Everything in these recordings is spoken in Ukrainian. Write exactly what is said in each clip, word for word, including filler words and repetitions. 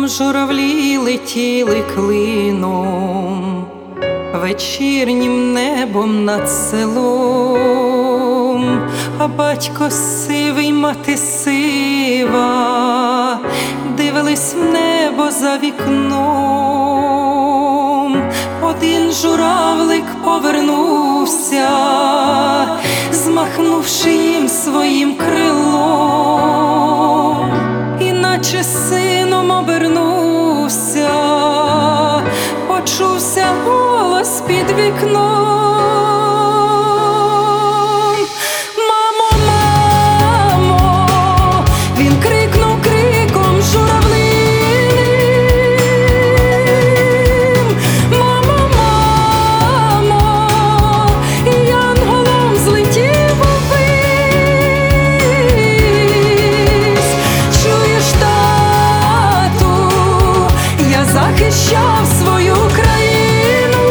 Там журавлі летіли клином, вечірнім небом над селом, а батько сивий, мати сива, дивились в небо за вікном. Один журавлик повернувся, змахнувши їм своїм крилом, іначе сином обернувся, почувся голос під вікном. Мамо, мамо, він крикнув криком журавлиним. Мамо, мамо, і янголом злетів увись. Чуєш, тату, я захищав свою країну,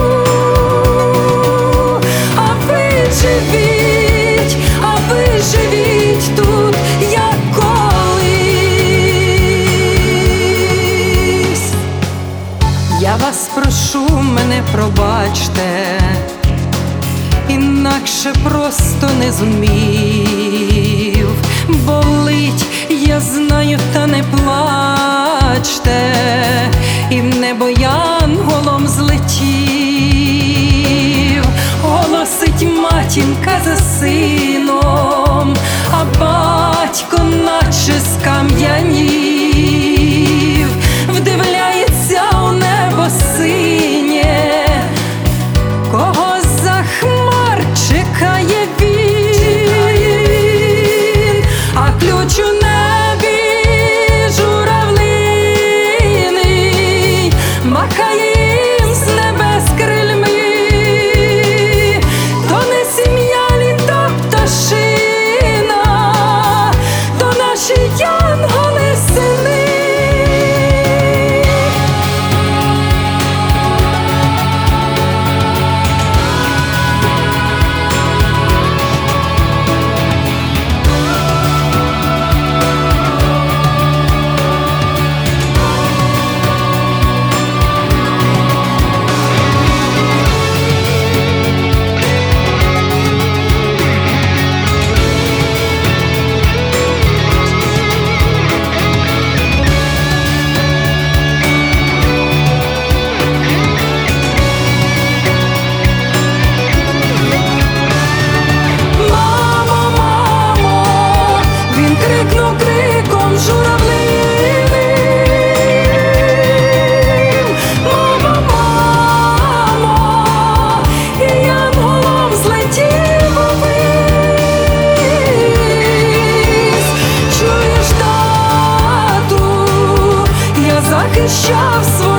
а ви живіть, а ви живіть тут, як колись. Я вас прошу, мене пробачте, інакше просто не зумів. Болить, я знаю, та не плачте, і в небо янголом злетів. Голосить матінка за сином, а батько наче скам'янів, вдивляється у небо синє, кого за хмар чекає він, а ключ у небі журавлиний махає їм з небес крильми. То не сім'я лі, то пташина, то наші янголи сини. Крикнув криком журавлиним. Мамо, мамо, і янголом злетів увись. Чуєш, тату, я захищав свою